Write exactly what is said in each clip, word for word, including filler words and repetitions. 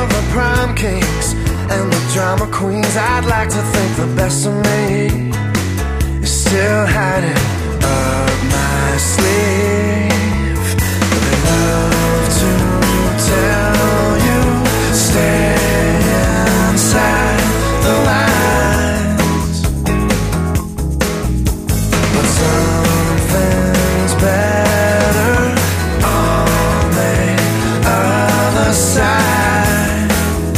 of the prom kings and the drama queens, I'd like to think the best of me is still hiding up my sleeve. They love to tell you stay inside the lines, but something's better on the other side.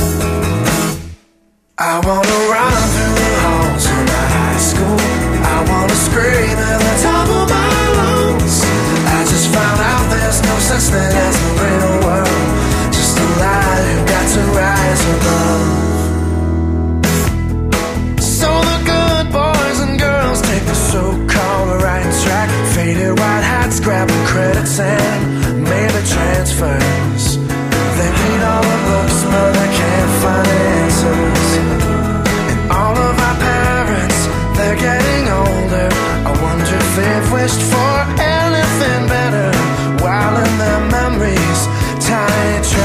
I wanna run through the halls of my high school. I wanna scream at the top of my lungs. I just found out there's no such thing as the real world, just a lie who got to rise above. So the good boys and girls take the so-called right track. Faded white hats, grabbing credits and maybe transfers. They read all the books but they can't find answers. And all of our parents, they're getting older. I wonder if they've wished for anything better, while in their memories tiny